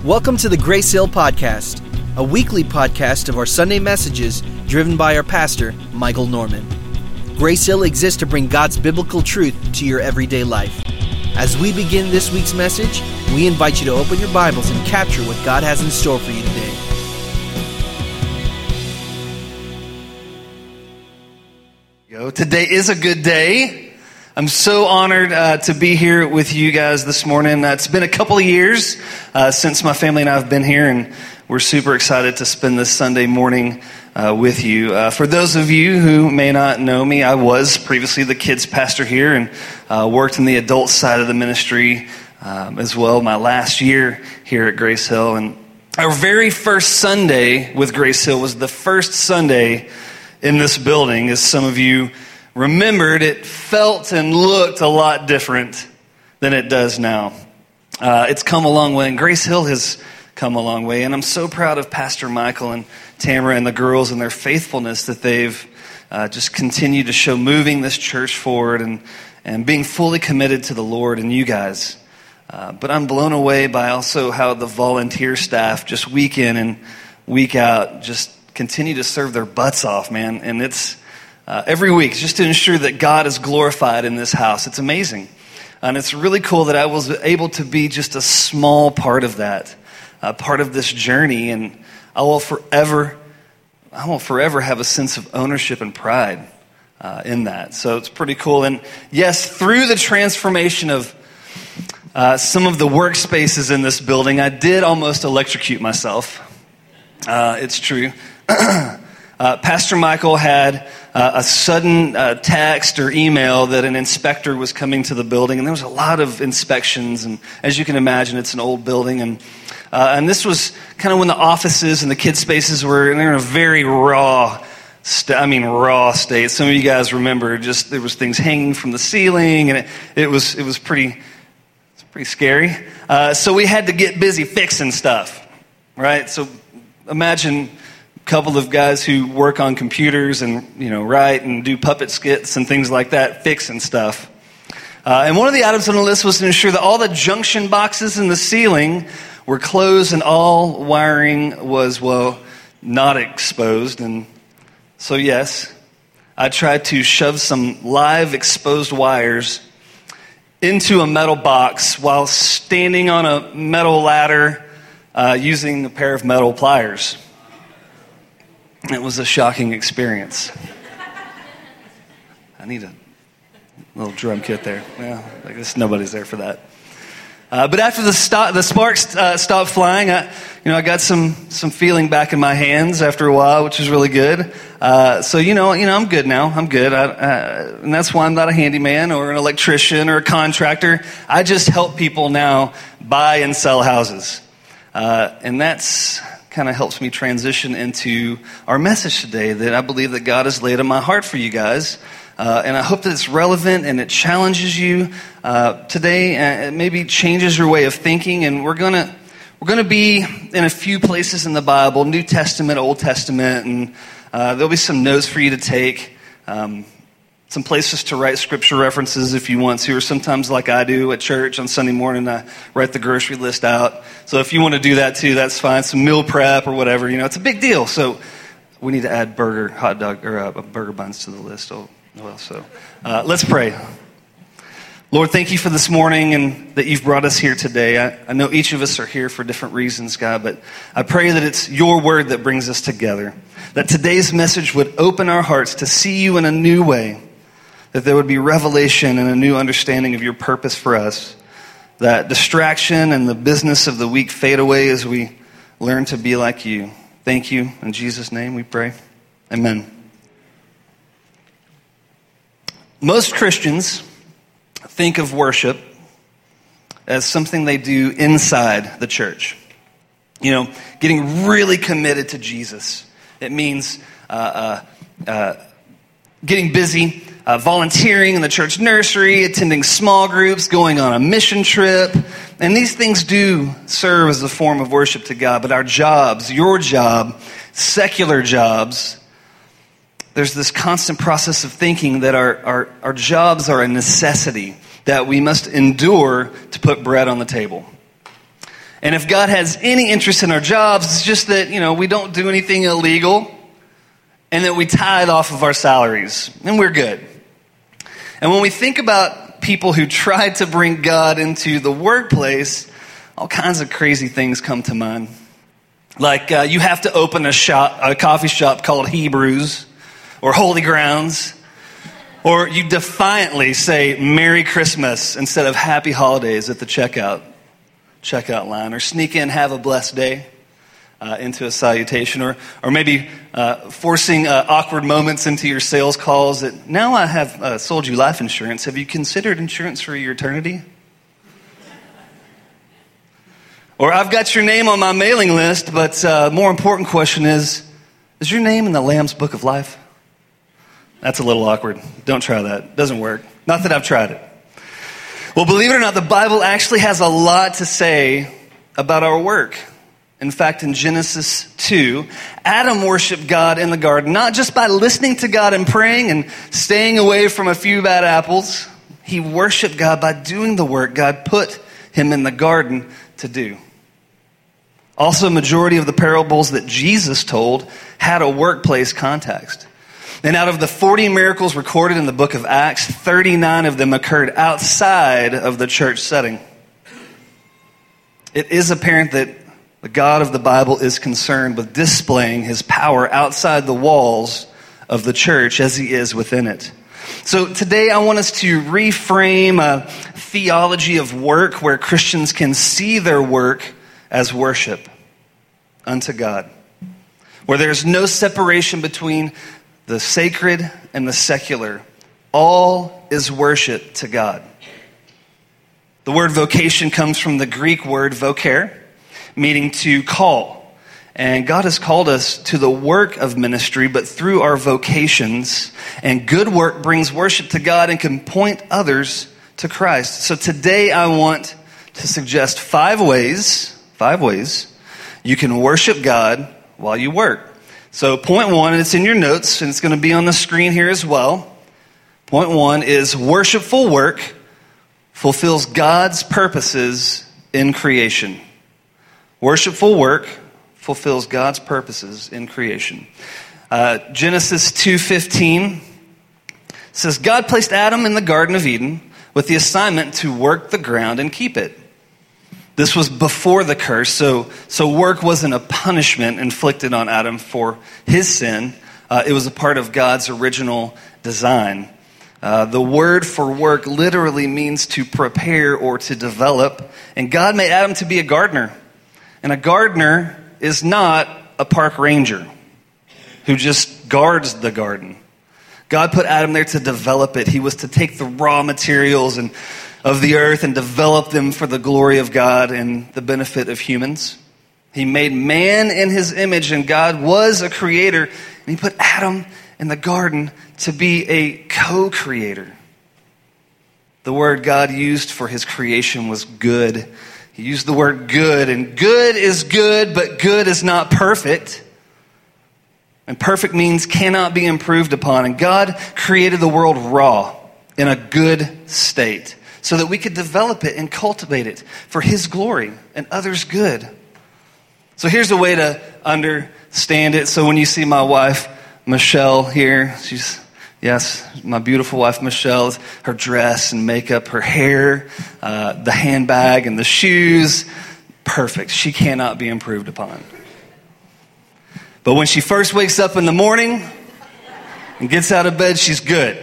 Welcome to the Grace Hill Podcast, a weekly podcast of our Sunday messages driven by our pastor, Michael Norman. Grace Hill exists to bring God's biblical truth to your everyday life. As we begin this week's message, we invite you to open your Bibles and capture what God has in store for you today. Today is a good day. I'm so honored to be here with you guys this morning. It's been a couple of years since my family and I have been here, and we're super excited to spend this Sunday morning with you. For those of you who may not know me, I was previously the kids pastor here and worked in the adult side of the ministry as well my last year here at Grace Hill. And our very first Sunday with Grace Hill was the first Sunday in this building. As some of you remembered, it felt and looked a lot different than it does now. It's come a long way, and Grace Hill has come a long way, and I'm so proud of Pastor Michael and Tamara and the girls and their faithfulness that they've just continued to show, moving this church forward and being fully committed to the Lord and you guys. But I'm blown away by also how the volunteer staff, just week in and week out, just continue to serve their butts off, man, and it's every week, just to ensure that God is glorified in this house. It's amazing. And it's really cool that I was able to be just a small part of that, part of this journey. And I will forever have a sense of ownership and pride in that. So it's pretty cool. And yes, through the transformation of some of the workspaces in this building, I did almost electrocute myself. It's true. Pastor Michael had a sudden text or email that an inspector was coming to the building, and there was a lot of inspections, and as you can imagine, it's an old building, and this was kind of when the offices and the kid spaces they're in a very raw state. Some of you guys remember, just there was things hanging from the ceiling, and it was pretty scary. So we had to get busy fixing stuff, right? So imagine couple of guys who work on computers and, write and do puppet skits and things like that, fixing stuff. And one of the items on the list was to ensure that all the junction boxes in the ceiling were closed and all wiring was, not exposed. And so, yes, I tried to shove some live exposed wires into a metal box while standing on a metal ladder using a pair of metal pliers. It was a shocking experience. I need a little drum kit there. Well, I guess nobody's there for that. But after the sparks stopped flying, I got some feeling back in my hands after a while, which was really good. So I'm good now. I'm good, and that's why I'm not a handyman or an electrician or a contractor. I just help people now buy and sell houses, and that's kind of helps me transition into our message today that I believe that God has laid on my heart for you guys. And I hope that it's relevant and it challenges you today, and it maybe changes your way of thinking. And we're gonna be in a few places in the Bible, New Testament, Old Testament, and there'll be some notes for you to take. Some places to write scripture references if you want to, or sometimes like I do at church on Sunday morning, I write the grocery list out. So if you want to do that too, that's fine. Some meal prep or whatever, it's a big deal. So we need to add burger buns to the list. Let's pray. Lord, thank you for this morning and that you've brought us here today. I know each of us are here for different reasons, God, but I pray that it's your word that brings us together, that today's message would open our hearts to see you in a new way, that there would be revelation and a new understanding of your purpose for us, that distraction and the business of the week fade away as we learn to be like you. Thank you. In Jesus' name we pray. Amen. Most Christians think of worship as something they do inside the church. Getting really committed to Jesus. It means getting busy, volunteering in the church nursery, attending small groups, going on a mission trip. And these things do serve as a form of worship to God. But our jobs, your job, secular jobs, there's this constant process of thinking that our jobs are a necessity that we must endure to put bread on the table. And if God has any interest in our jobs, it's just that, we don't do anything illegal and that we tithe off of our salaries, and we're good. And when we think about people who try to bring God into the workplace, all kinds of crazy things come to mind. Like you have to open a coffee shop called Hebrews or Holy Grounds, or you defiantly say Merry Christmas instead of Happy Holidays at the checkout line, or sneak in Have a Blessed Day into a salutation, or maybe forcing awkward moments into your sales calls that, now I have sold you life insurance. Have you considered insurance for your eternity? Or I've got your name on my mailing list, but more important question is your name in the Lamb's Book of Life? That's a little awkward. Don't try that. Doesn't work. Not that I've tried it. Well, believe it or not, the Bible actually has a lot to say about our work. In fact, in Genesis 2, Adam worshiped God in the garden, not just by listening to God and praying and staying away from a few bad apples. He worshiped God by doing the work God put him in the garden to do. Also, a majority of the parables that Jesus told had a workplace context. And out of the 40 miracles recorded in the book of Acts, 39 of them occurred outside of the church setting. It is apparent that the God of the Bible is concerned with displaying his power outside the walls of the church as he is within it. So today I want us to reframe a theology of work where Christians can see their work as worship unto God, where there's no separation between the sacred and the secular. All is worship to God. The word vocation comes from the Greek word voker, meaning to call. And God has called us to the work of ministry, but through our vocations. And good work brings worship to God and can point others to Christ. So today I want to suggest 5 ways you can worship God while you work. So point 1, and it's in your notes, and it's going to be on the screen here as well. Point 1 is worshipful work fulfills God's purposes in creation. Worshipful work fulfills God's purposes in creation. Genesis 2:15 says, God placed Adam in the Garden of Eden with the assignment to work the ground and keep it. This was before the curse, so work wasn't a punishment inflicted on Adam for his sin. It was a part of God's original design. The word for work literally means to prepare or to develop. And God made Adam to be a gardener. And a gardener is not a park ranger who just guards the garden. God put Adam there to develop it. He was to take the raw materials of the earth and develop them for the glory of God and the benefit of humans. He made man in his image, and God was a creator. And he put Adam in the garden to be a co-creator. The word God used for his creation was good. He used the word good, and good is good, but good is not perfect. And perfect means cannot be improved upon. And God created the world raw, in a good state, so that we could develop it and cultivate it for his glory and others' good. So here's a way to understand it. So when you see my wife, Michelle, here, yes, my beautiful wife, Michelle, her dress and makeup, her hair, the handbag and the shoes, perfect. She cannot be improved upon. But when she first wakes up in the morning and gets out of bed, she's good.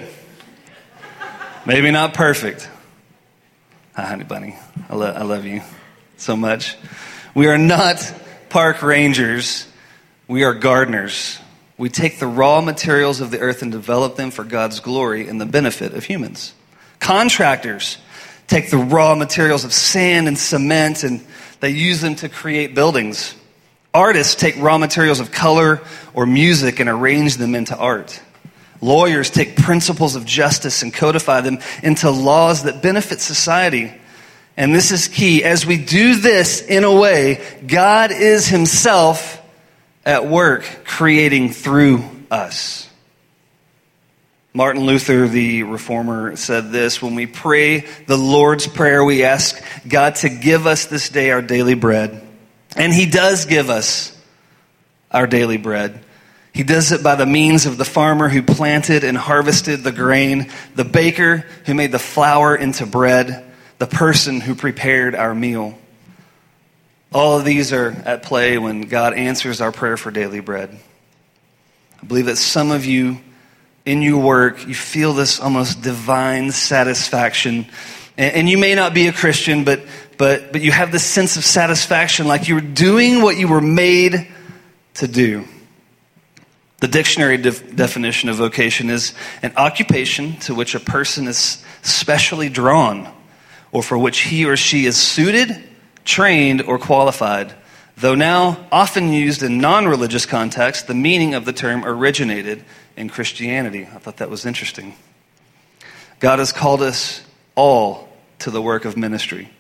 Maybe not perfect. Hi, honey bunny. I love you so much. We are not park rangers. We are gardeners. We take the raw materials of the earth and develop them for God's glory and the benefit of humans. Contractors take the raw materials of sand and cement and they use them to create buildings. Artists take raw materials of color or music and arrange them into art. Lawyers take principles of justice and codify them into laws that benefit society. And this is key. As we do this in a way, God is himself at work creating through us. Martin Luther, the reformer, said this: when we pray the Lord's Prayer, we ask God to give us this day our daily bread. And he does give us our daily bread. He does it by the means of the farmer who planted and harvested the grain, the baker who made the flour into bread, the person who prepared our meal. All of these are at play when God answers our prayer for daily bread. I believe that some of you, in your work, you feel this almost divine satisfaction. And you may not be a Christian, but you have this sense of satisfaction, like you were doing what you were made to do. The dictionary definition of vocation is an occupation to which a person is specially drawn, or for which he or she is suited, trained, or qualified. Though now often used in non-religious contexts, the meaning of the term originated in Christianity. I thought that was interesting. God has called us all to the work of ministry.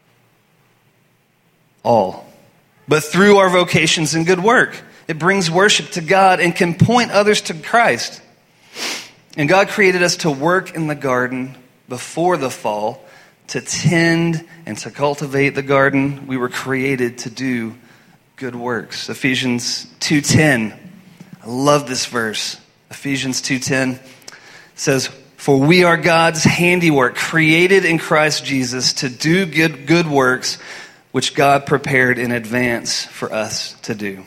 All. But through our vocations and good work, it brings worship to God and can point others to Christ. And God created us to work in the garden before the fall, to tend and to cultivate the garden. We were created to do good works. Ephesians 2:10. I love this verse. Ephesians 2:10 says, "For we are God's handiwork, created in Christ Jesus to do good works, which God prepared in advance for us to do."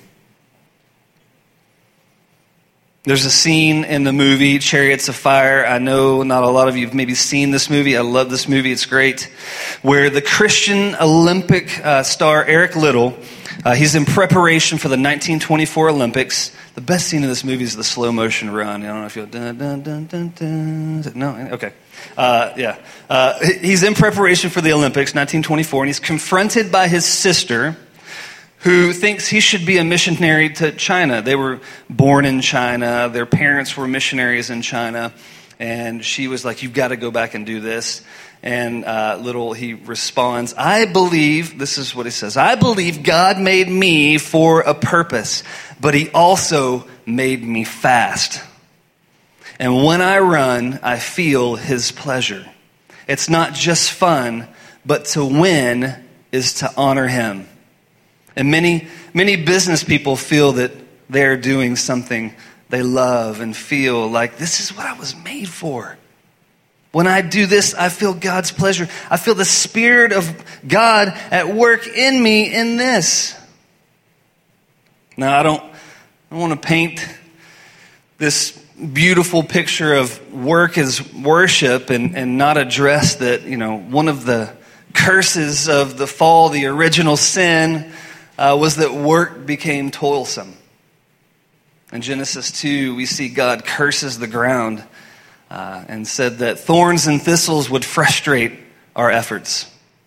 There's a scene in the movie Chariots of Fire. I know not a lot of you have maybe seen this movie. I love this movie. It's great. Where the Christian Olympic star Eric Liddell, he's in preparation for the 1924 Olympics. The best scene in this movie is the slow motion run. I don't know if you'll... Dun, dun, dun, dun, dun. No? Okay. He's in preparation for the Olympics, 1924, and he's confronted by his sister, who thinks he should be a missionary to China. They were born in China. Their parents were missionaries in China. And she was like, "You've got to go back and do this." And he responds, "I believe," this is what he says, "I believe God made me for a purpose, but he also made me fast. And when I run, I feel his pleasure. It's not just fun, but to win is to honor him." And many business people feel that they're doing something they love and feel like, this is what I was made for. When I do this, I feel God's pleasure. I feel the Spirit of God at work in me in this. Now, I don't want to paint this beautiful picture of work as worship and not address that, one of the curses of the fall, the original sin, was that work became toilsome. In Genesis 2, we see God curses the ground and said that thorns and thistles would frustrate our efforts.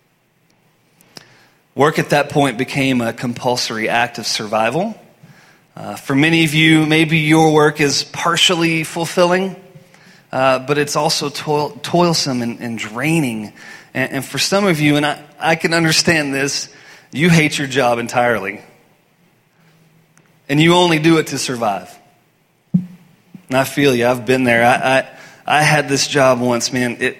Work at that point became a compulsory act of survival. For many of you, maybe your work is partially fulfilling, but it's also toilsome and draining. And for some of you, and I can understand this, you hate your job entirely. And you only do it to survive. And I feel you. I've been there. I had this job once, man.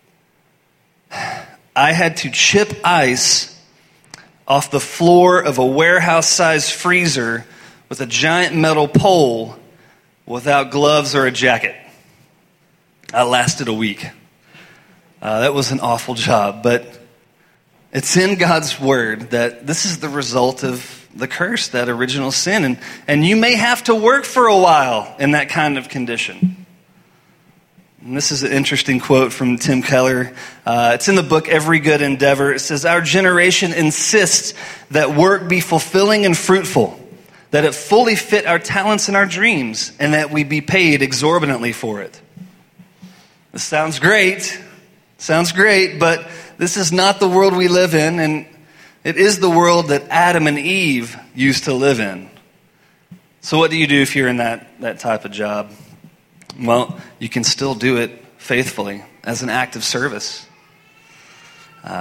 I had to chip ice off the floor of a warehouse-sized freezer with a giant metal pole without gloves or a jacket. I lasted a week. That was an awful job, but it's in God's word that this is the result of the curse, that original sin. And you may have to work for a while in that kind of condition. And this is an interesting quote from Tim Keller. It's in the book Every Good Endeavor. It says, "Our generation insists that work be fulfilling and fruitful, that it fully fit our talents and our dreams, and that we be paid exorbitantly for it." This sounds great, but this is not the world we live in, and it is the world that Adam and Eve used to live in. So what do you do if you're in that type of job? Well, you can still do it faithfully as an act of service.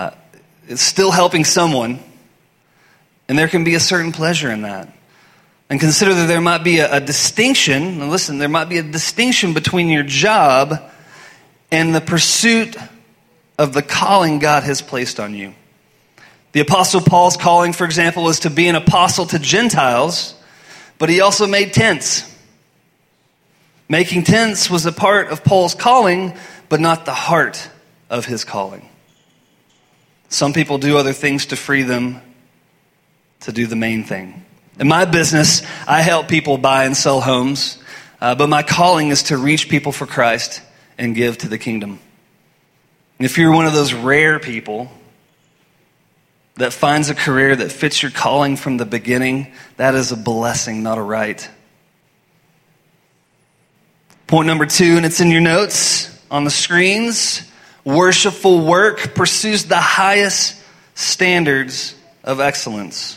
It's still helping someone, and there can be a certain pleasure in that. And consider that there might be a distinction, and listen, there might be a distinction between your job and the pursuit of the calling God has placed on you. The Apostle Paul's calling, for example, was to be an apostle to Gentiles, but he also made tents. Making tents was a part of Paul's calling, but not the heart of his calling. Some people do other things to free them to do the main thing. In my business, I help people buy and sell homes, but my calling is to reach people for Christ and give to the kingdom. And if you're one of those rare people that finds a career that fits your calling from the beginning, that is a blessing, not a right. Point number 2, and it's in your notes on the screens. Worshipful work pursues the highest standards of excellence.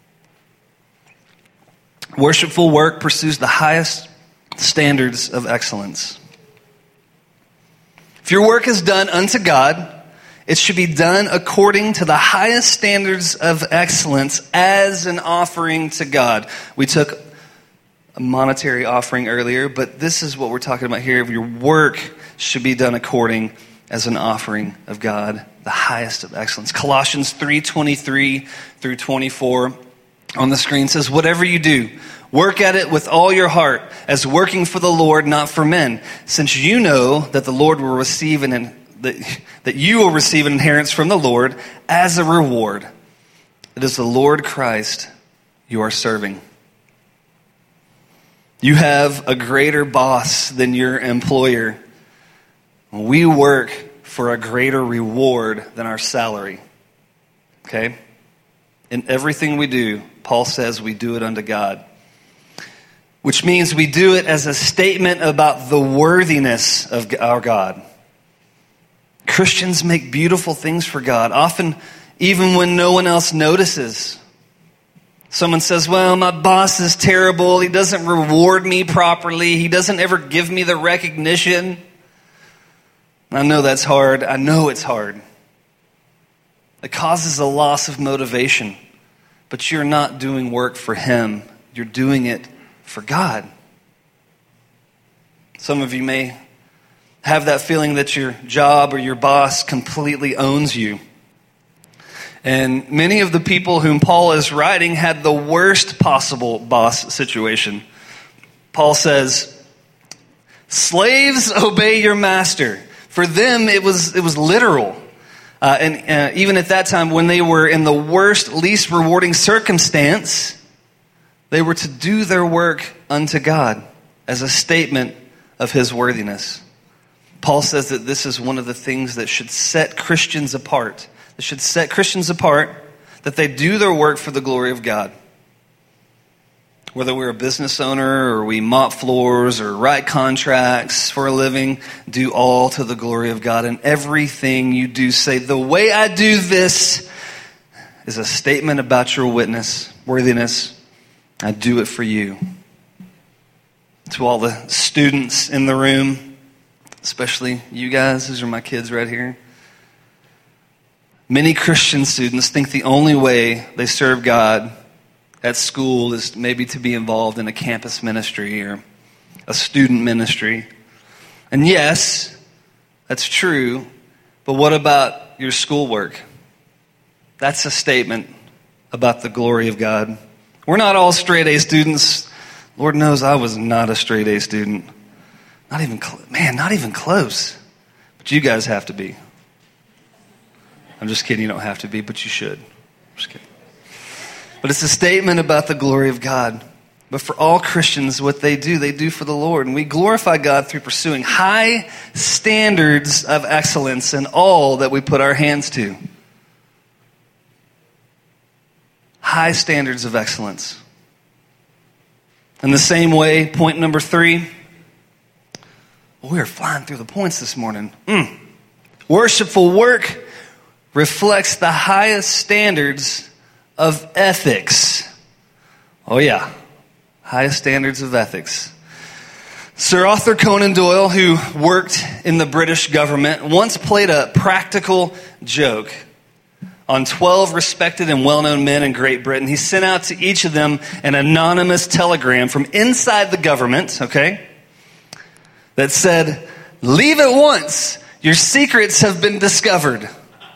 Worshipful work pursues the highest standards of excellence. If your work is done unto God, it should be done according to the highest standards of excellence as an offering to God. We took a monetary offering earlier, but this is what we're talking about here. Your work should be done according as an offering of God, the highest of excellence. Colossians 3:23 through 24 on the screen says, whatever you do, work at it with all your heart, as working for the Lord, not for men, since you know that the Lord will receive that you will receive an inheritance from the Lord as a reward. It is the Lord Christ you are serving. You have a greater boss than your employer. We work for a greater reward than our salary. Okay? In everything we do, Paul says we do it unto God. Which means we do it as a statement about the worthiness of our God. Christians make beautiful things for God, often even when no one else notices. Someone says, well, my boss is terrible. He doesn't reward me properly. He doesn't ever give me the recognition. I know that's hard. I know it's hard. It causes a loss of motivation. But you're not doing work for him. You're doing it for God. Some of you may have that feeling that your job or your boss completely owns you. And many of the people whom Paul is writing had the worst possible boss situation. Paul says, slaves, obey your master. For them, it was literal. And even at that time, when they were in the worst, least rewarding circumstance, they were to do their work unto God as a statement of his worthiness. Paul says that this is one of the things that should set Christians apart. It should set Christians apart, that they do their work for the glory of God. Whether we're a business owner or we mop floors or write contracts for a living, do all to the glory of God. And everything you do, say, the way I do this is a statement about your worthiness. I do it for you. To all the students in the room, especially you guys, these are my kids right here. Many Christian students think the only way they serve God at school is maybe to be involved in a campus ministry or a student ministry. And yes, that's true, but what about your schoolwork? That's a statement about the glory of God. We're not all straight A students. Lord knows I was not a straight A student. Not even close. But you guys have to be. I'm just kidding, you don't have to be, but you should. I'm just kidding. But it's a statement about the glory of God. But for all Christians, what they do for the Lord. And we glorify God through pursuing high standards of excellence in all that we put our hands to. High standards of excellence. In the same way, point number 3. We are flying through the points this morning. Worshipful work reflects the highest standards of ethics. Oh yeah, highest standards of ethics. Sir Arthur Conan Doyle, who worked in the British government, once played a practical joke on 12 respected and well-known men in Great Britain. He sent out to each of them an anonymous telegram from inside the government, okay, that said, "Leave at once. Your secrets have been discovered."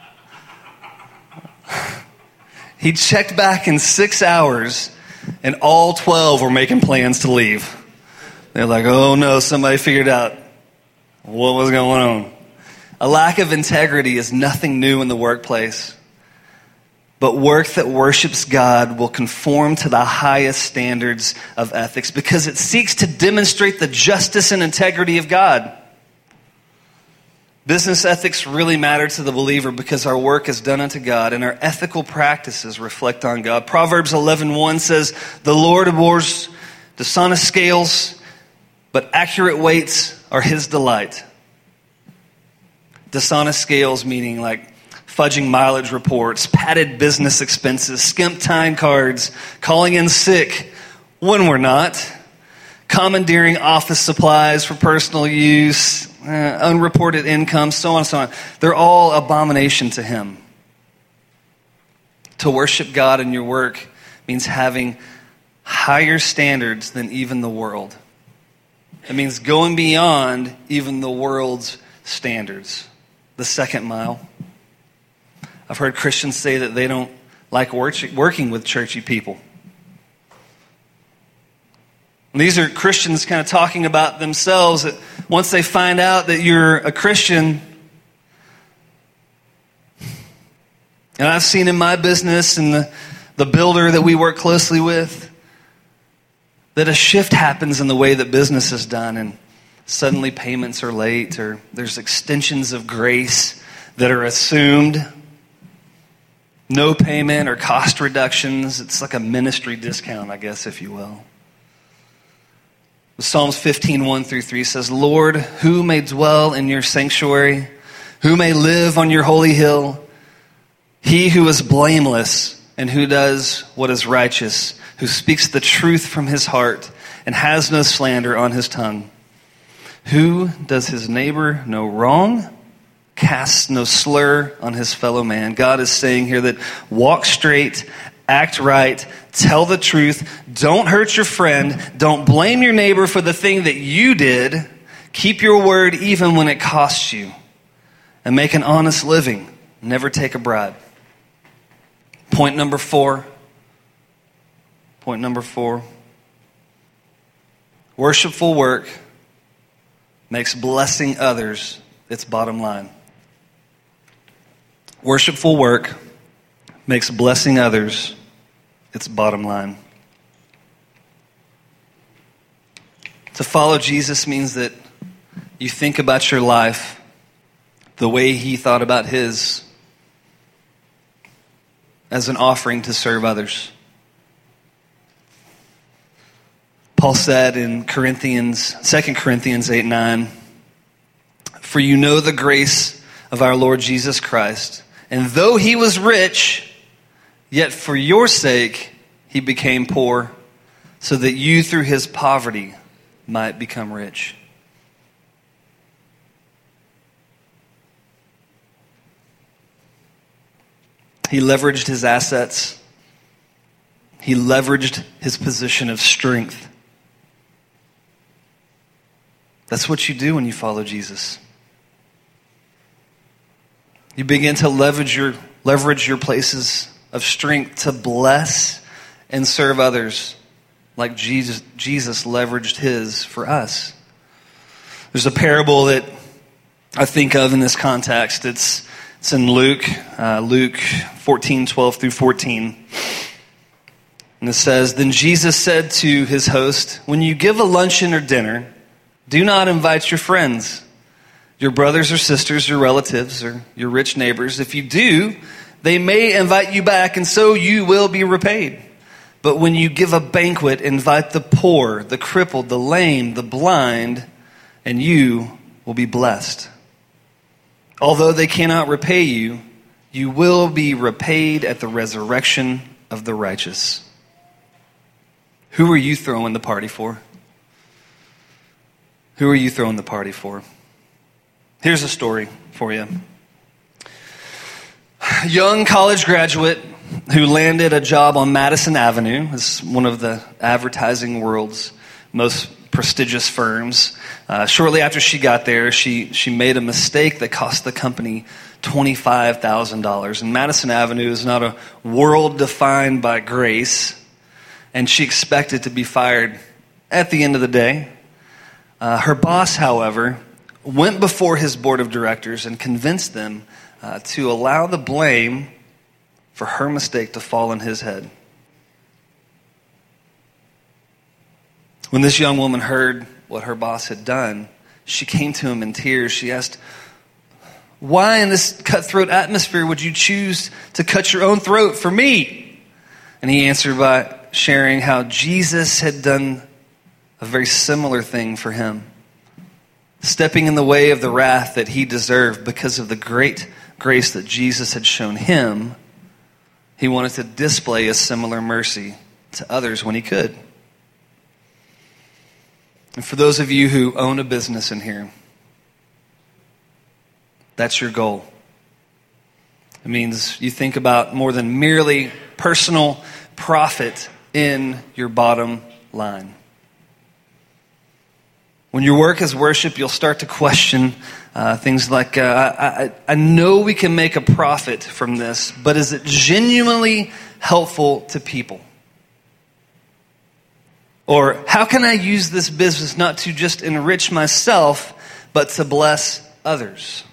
He checked back in 6 hours, and all 12 were making plans to leave. They're like, "Oh no, somebody figured out what was going on." A lack of integrity is nothing new in the workplace. But work that worships God will conform to the highest standards of ethics because it seeks to demonstrate the justice and integrity of God. Business ethics really matter to the believer because our work is done unto God and our ethical practices reflect on God. Proverbs 11:1 says, "The Lord abhors dishonest scales, but accurate weights are his delight." Dishonest scales meaning like fudging mileage reports, padded business expenses, skimp time cards, calling in sick when we're not, commandeering office supplies for personal use, unreported income, so on and so on. They're all abomination to him. To worship God in your work means having higher standards than even the world. It means going beyond even the world's standards. The second mile. I've heard Christians say that they don't like working with churchy people. And these are Christians kind of talking about themselves that once they find out that you're a Christian, and I've seen in my business and the builder that we work closely with, that a shift happens in the way that business is done, and suddenly payments are late, or there's extensions of grace that are assumed. No payment or cost reductions. It's like a ministry discount, I guess, if you will. Psalms 15:1-3 says, "Lord, who may dwell in your sanctuary? Who may live on your holy hill? He who is blameless and who does what is righteous, who speaks the truth from his heart and has no slander on his tongue. Who does his neighbor no wrong, casts no slur on his fellow man." God is saying here that walk straight, act right, tell the truth, don't hurt your friend, don't blame your neighbor for the thing that you did, keep your word even when it costs you, and make an honest living. Never take a bribe. Point number four. Worshipful work makes blessing others its bottom line. Worshipful work makes blessing others its bottom line. To follow Jesus means that you think about your life the way he thought about his, as an offering to serve others. Paul said in 2 Corinthians 8:9, "For you know the grace of our Lord Jesus Christ, and though he was rich, yet for your sake he became poor, so that you through his poverty might become rich." He leveraged his assets. He leveraged his position of strength. That's what you do when you follow Jesus. You begin to leverage your places of strength to bless and serve others like Jesus leveraged his for us. There's a parable that I think of in this context. It's in Luke 14:12-14. And it says, "Then Jesus said to his host, 'When you give a luncheon or dinner, do not invite your friends, your brothers or sisters, your relatives, or your rich neighbors. If you do, they may invite you back, and so you will be repaid. But when you give a banquet, invite the poor, the crippled, the lame, the blind, and you will be blessed. Although they cannot repay you, you will be repaid at the resurrection of the righteous.'" Who are you throwing the party for? Who are you throwing the party for? Here's a story for you. young college graduate who landed a job on Madison Avenue. It's one of the advertising world's most prestigious firms. Shortly after she got there, she made a mistake that cost the company $25,000. And Madison Avenue is not a world defined by grace, and she expected to be fired at the end of the day. Her boss, however, went before his board of directors and convinced them to allow the blame for her mistake to fall on his head. When this young woman heard what her boss had done, she came to him in tears. She asked, "Why in this cutthroat atmosphere would you choose to cut your own throat for me?" And he answered by sharing how Jesus had done a very similar thing for him, stepping in the way of the wrath that he deserved because of the great grace that Jesus had shown him. He wanted to display a similar mercy to others when he could. And for those of you who own a business in here, that's your goal. It means you think about more than merely personal profit in your bottom line. When your work is worship, you'll start to question things like, I know we can make a profit from this, but is it genuinely helpful to people? Or how can I use this business not to just enrich myself, but to bless others?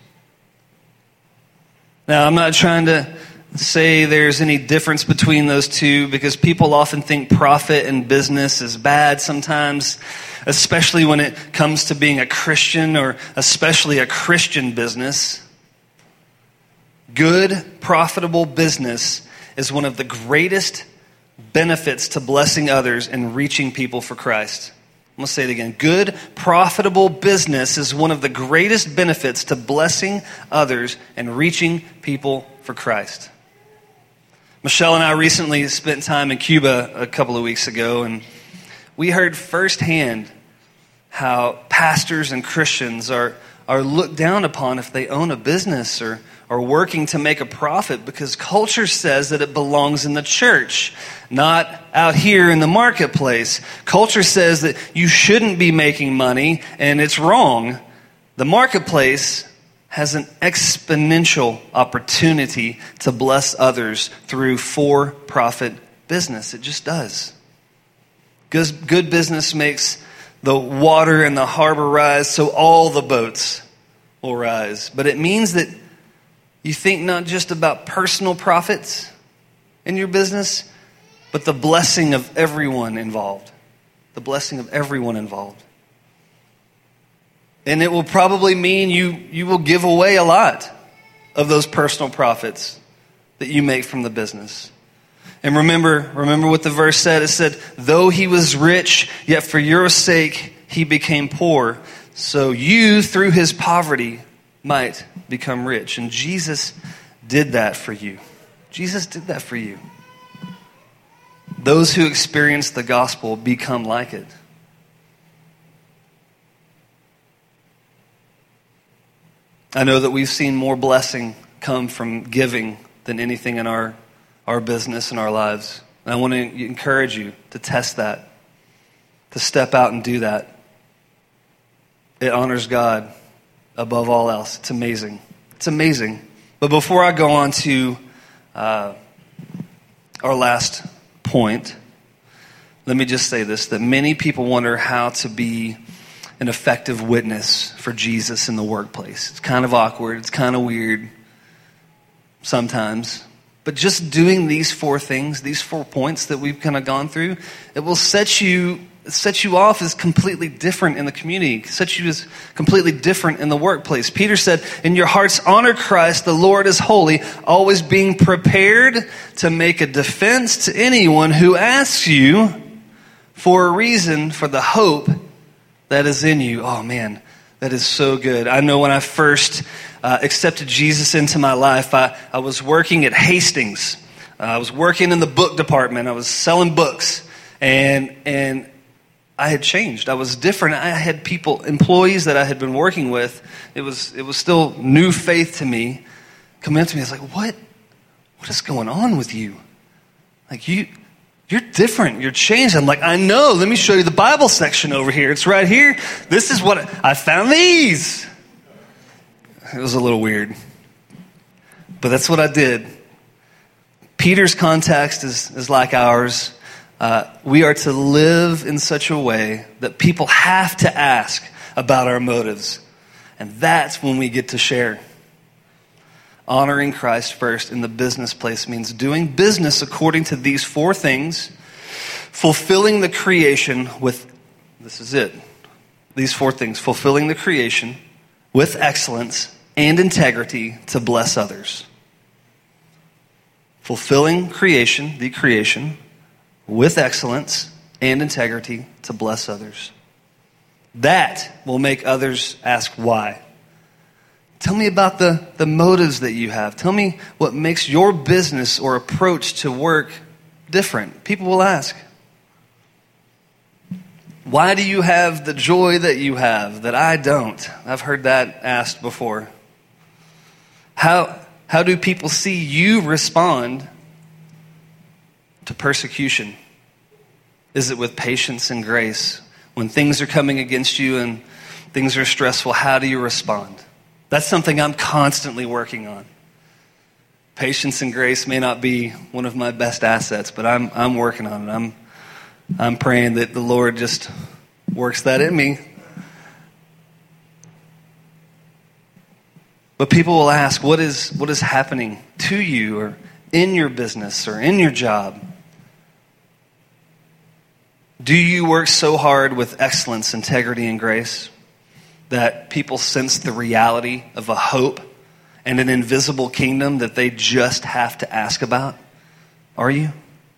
Now, I'm not trying to say there's any difference between those two, because people often think profit and business is bad sometimes, especially when it comes to being a Christian, or especially a Christian business. Good, profitable business is one of the greatest benefits to blessing others and reaching people for Christ. I'm going to say it again. Good, profitable business is one of the greatest benefits to blessing others and reaching people for Christ. Michelle and I recently spent time in Cuba a couple of weeks ago, and we heard firsthand how pastors and Christians are looked down upon if they own a business or are working to make a profit, because culture says that it belongs in the church, not out here in the marketplace. Culture says that you shouldn't be making money, and it's wrong. The marketplace has an exponential opportunity to bless others through for-profit business. It just does. Good business makes the water in the harbor rise, so all the boats will rise. But it means that you think not just about personal profits in your business, but the blessing of everyone involved. The blessing of everyone involved. And it will probably mean you will give away a lot of those personal profits that you make from the business. And remember what the verse said. It said, though he was rich, yet for your sake he became poor, so you through his poverty might become rich. And Jesus did that for you. Jesus did that for you. Those who experience the gospel become like it. I know that we've seen more blessing come from giving than anything in our business and our lives. And I want to encourage you to test that, to step out and do that. It honors God above all else. It's amazing. It's amazing. But before I go on to our last point, let me just say this, that many people wonder how to be an effective witness for Jesus in the workplace. It's kind of awkward. It's kind of weird sometimes. But just doing these 4 things, these 4 points that we've kind of gone through, it will set you off as completely different in the community, set you as completely different in the workplace. Peter said, in your hearts honor Christ, the Lord is holy, always being prepared to make a defense to anyone who asks you for a reason for the hope that is in you. Oh man, that is so good. I know when I first accepted Jesus into my life, I was working at Hastings. I was working in the book department. I was selling books, and I had changed. I was different. I had employees that I had been working with. It was still new faith to me. Coming up to me, I was like, what is going on with you? Like, you're different. You're changed. I'm like, I know. Let me show you the Bible section over here. It's right here. This is what I found these. It was a little weird, but that's what I did. Peter's context is like ours. We are to live in such a way that people have to ask about our motives. And that's when we get to share. Honoring Christ first in the business place means doing business according to these 4 things, fulfilling the creation with, this is it, these 4 things, fulfilling the creation with excellence and integrity to bless others. Fulfilling the creation, with excellence and integrity to bless others. That will make others ask why. Tell me about the motives that you have. Tell me what makes your business or approach to work different. People will ask, why do you have the joy that you have that I don't? I've heard that asked before. How do people see you respond to persecution? Is it with patience and grace? When things are coming against you and things are stressful, how do you respond? That's something I'm constantly working on. Patience and grace may not be one of my best assets, but I'm working on it. I'm praying that the Lord just works that in me. But people will ask, what is happening to you or in your business or in your job? Do you work so hard with excellence, integrity, and grace that people sense the reality of a hope and an invisible kingdom that they just have to ask about? Are you?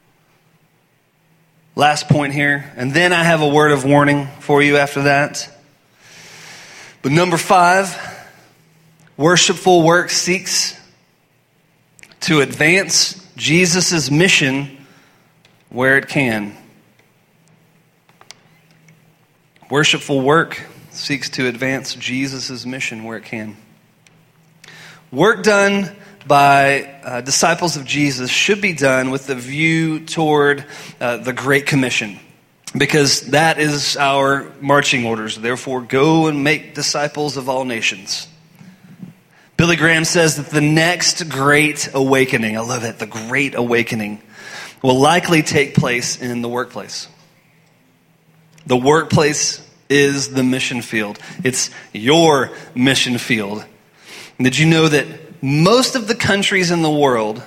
Last point here, and then I have a word of warning for you after that. But number 5, worshipful work seeks to advance Jesus' mission where it can. Worshipful work seeks to advance Jesus' mission where it can. Work done by disciples of Jesus should be done with the view toward the Great Commission, because that is our marching orders. Therefore, go and make disciples of all nations. Billy Graham says that the next great awakening, I love it, the great awakening, will likely take place in the workplace. The workplace is the mission field. It's your mission field. And did you know that most of the countries in the world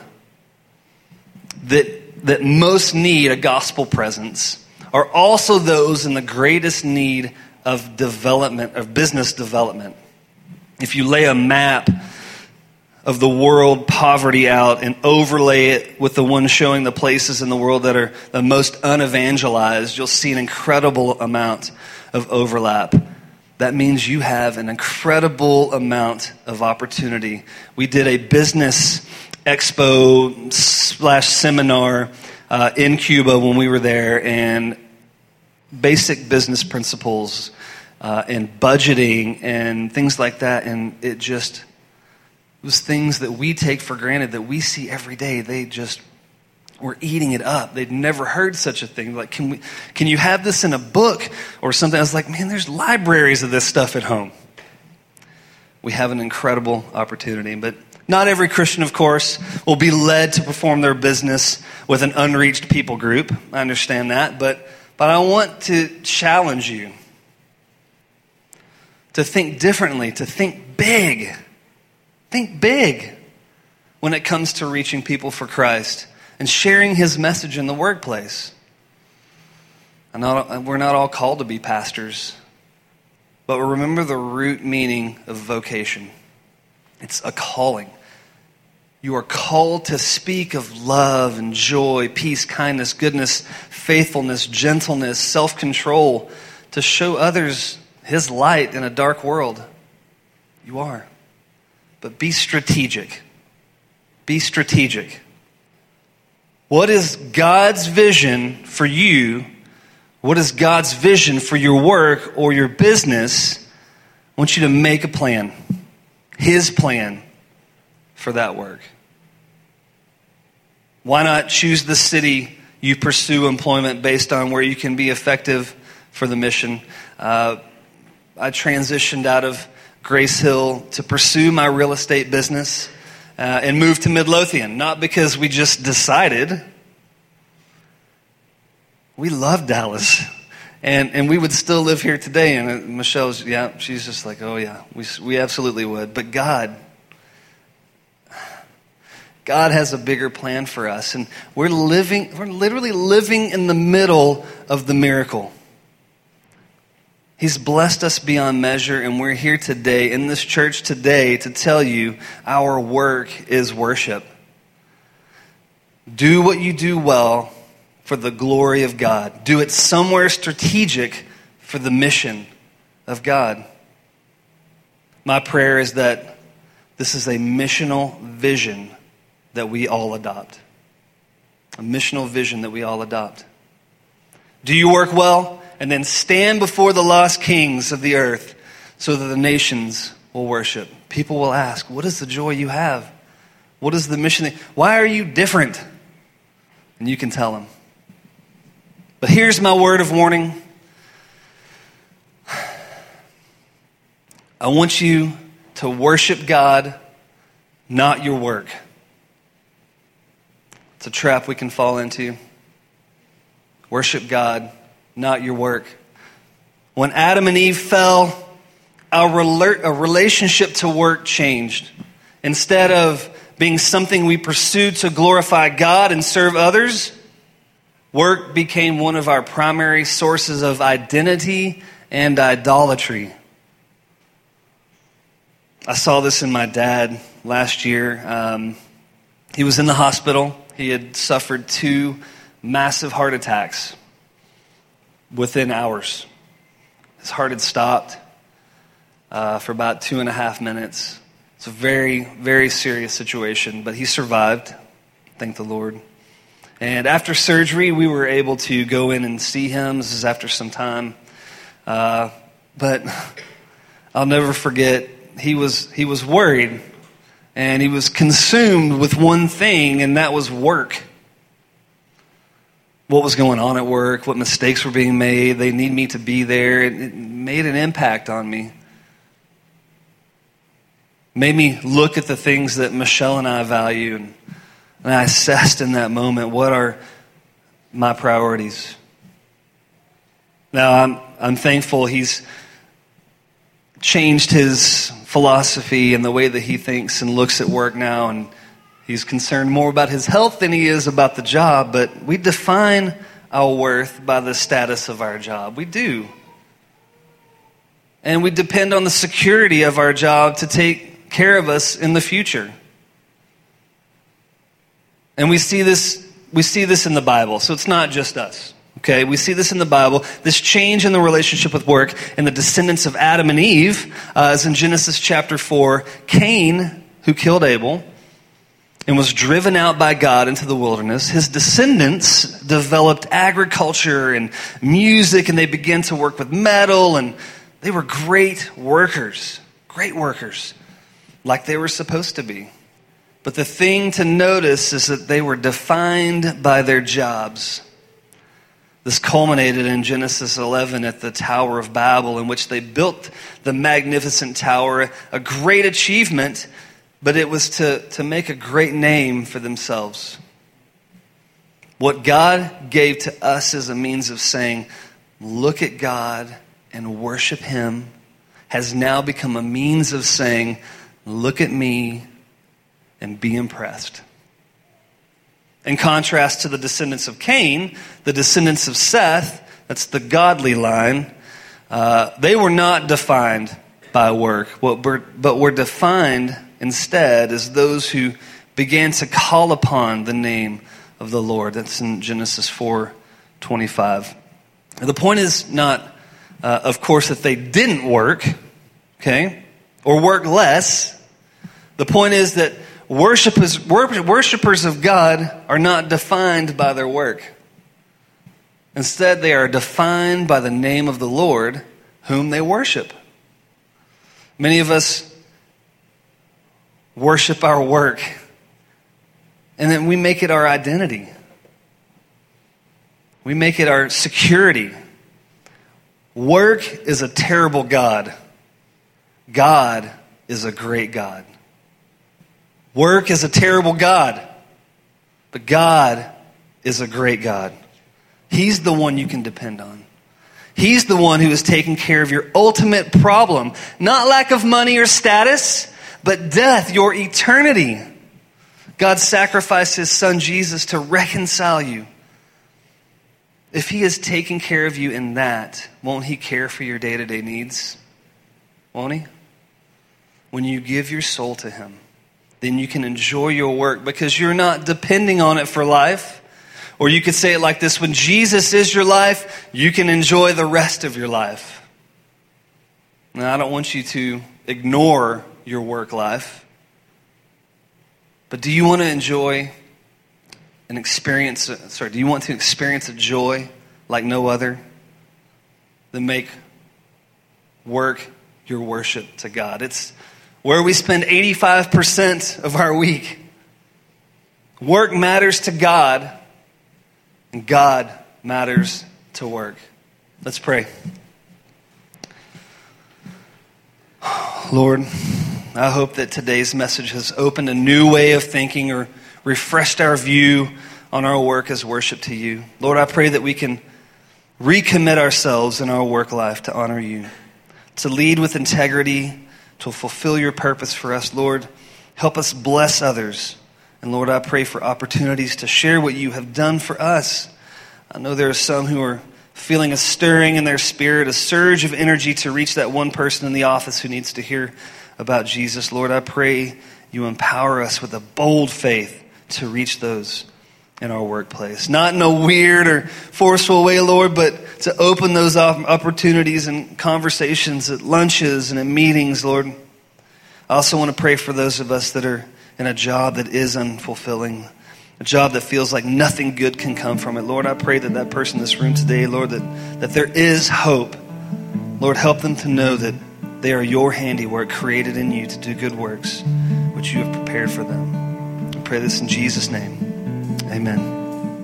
that most need a gospel presence are also those in the greatest need of development, of business development? If you lay a map of the world poverty out and overlay it with the one showing the places in the world that are the most unevangelized, you'll see an incredible amount of overlap. That means you have an incredible amount of opportunity. We did a business expo / seminar in Cuba when we were there, and basic business principles and budgeting and things like that, and it was things that we take for granted that we see every day. They just were eating it up. They'd never heard such a thing. Like, can you have this in a book or something? I was like, man, there's libraries of this stuff at home. We have an incredible opportunity, but not every Christian, of course, will be led to perform their business with an unreached people group. I understand that, but I want to challenge you to think differently, to think big. Think big when it comes to reaching people for Christ and sharing his message in the workplace. We're not all called to be pastors, but remember the root meaning of vocation. It's a calling. You are called to speak of love and joy, peace, kindness, goodness, faithfulness, gentleness, self-control, to show others his light in a dark world. You are. But be strategic. Be strategic. What is God's vision for you? What is God's vision for your work or your business? I want you to make a plan. His plan for that work. Why not choose the city you pursue employment based on where you can be effective for the mission? I transitioned out of Grace Hill to pursue my real estate business and moved to Midlothian, not because we just decided. We love Dallas, and we would still live here today. And Michelle's, she's just like, oh yeah, we absolutely would. But God has a bigger plan for us, and we're literally living in the middle of the miracle. He's blessed us beyond measure, and we're here today, in this church today, to tell you our work is worship. Do what you do well for the glory of God. Do it somewhere strategic for the mission of God. My prayer is that this is a missional vision that we all adopt. A missional vision that we all adopt. Do you work well? And then stand before the lost kings of the earth so that the nations will worship. People will ask, what is the joy you have? What is the mission? Why are you different? And you can tell them. But here's my word of warning. I want you to worship God, not your work. It's a trap we can fall into. Worship God, not your work. When Adam and Eve fell, our relationship to work changed. Instead of being something we pursued to glorify God and serve others, work became one of our primary sources of identity and idolatry. I saw this in my dad last year. He was in the hospital. He had suffered 2 massive heart attacks within hours. His heart had stopped for about 2.5 minutes. It's a very, very serious situation, but he survived. Thank the Lord. And after surgery, we were able to go in and see him. This is after some time. But I'll never forget, he was worried, and he was consumed with one thing, and that was work. What was going on at work, what mistakes were being made. They need me to be there. It made an impact on me. Made me look at the things that Michelle and I value, and I assessed in that moment, what are my priorities? Now, I'm thankful he's changed his philosophy and the way that he thinks and looks at work now, and he's concerned more about his health than he is about the job, but we define our worth by the status of our job. We do. And we depend on the security of our job to take care of us in the future. And we see this in the Bible, so it's not just us. Okay, we see this in the Bible, this change in the relationship with work and the descendants of Adam and Eve, as in Genesis chapter 4, Cain, who killed Abel and was driven out by God into the wilderness, his descendants developed agriculture and music, and they began to work with metal, and they were great workers, like they were supposed to be. But the thing to notice is that they were defined by their jobs. This culminated in Genesis 11 at the Tower of Babel, in which they built the magnificent tower, a great achievement, but it was to make a great name for themselves. What God gave to us as a means of saying, look at God and worship Him, has now become a means of saying, look at me and be impressed. In contrast to the descendants of Cain, the descendants of Seth, that's the godly line, they were not defined by work, but were defined instead as those who began to call upon the name of the Lord. That's in Genesis 4:25. The point is not, of course, that they didn't work, okay, or work less. The point is that worshipers of God are not defined by their work. Instead, they are defined by the name of the Lord whom they worship. Many of us worship our work And then we make it our identity. We make it our security. Work is a terrible God. God is a great God. Work is a terrible God, but God is a great God. He's the one you can depend on. He's the one who is taking care of your ultimate problem. Not lack of money or status, but death, your eternity. God sacrificed his son Jesus to reconcile you. If he is taking care of you in that, won't he care for your day-to-day needs? Won't he? When you give your soul to him, then you can enjoy your work because you're not depending on it for life. Or you could say it like this: when Jesus is your life, you can enjoy the rest of your life. Now, I don't want you to ignore your work life, but do you want to enjoy an experience, do you want to experience a joy like no other? Then make work your worship to God. It's where we spend 85% of our week. Work matters to God, and God matters to work. Let's pray. Lord, I hope that today's message has opened a new way of thinking or refreshed our view on our work as worship to you. Lord, I pray that we can recommit ourselves in our work life to honor you, to lead with integrity, to fulfill your purpose for us. Lord, help us bless others. And Lord, I pray for opportunities to share what you have done for us. I know there are some who are feeling a stirring in their spirit, a surge of energy to reach that one person in the office who needs to hear about Jesus. Lord, I pray you empower us with a bold faith to reach those in our workplace. Not in a weird or forceful way, Lord, but to open those opportunities and conversations at lunches and at meetings, Lord. I also want to pray for those of us that are in a job that is unfulfilling, a job that feels like nothing good can come from it. Lord, I pray that person in this room today, Lord, that there is hope. Lord, help them to know that they are your handiwork, created in you to do good works, which you have prepared for them. I pray this in Jesus' name. Amen.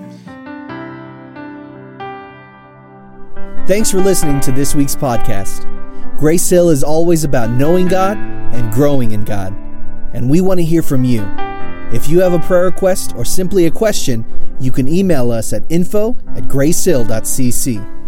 Thanks for listening to this week's podcast. Grace Hill is always about knowing God and growing in God. And we want to hear from you. If you have a prayer request or simply a question, you can email us at info@gracehill.cc.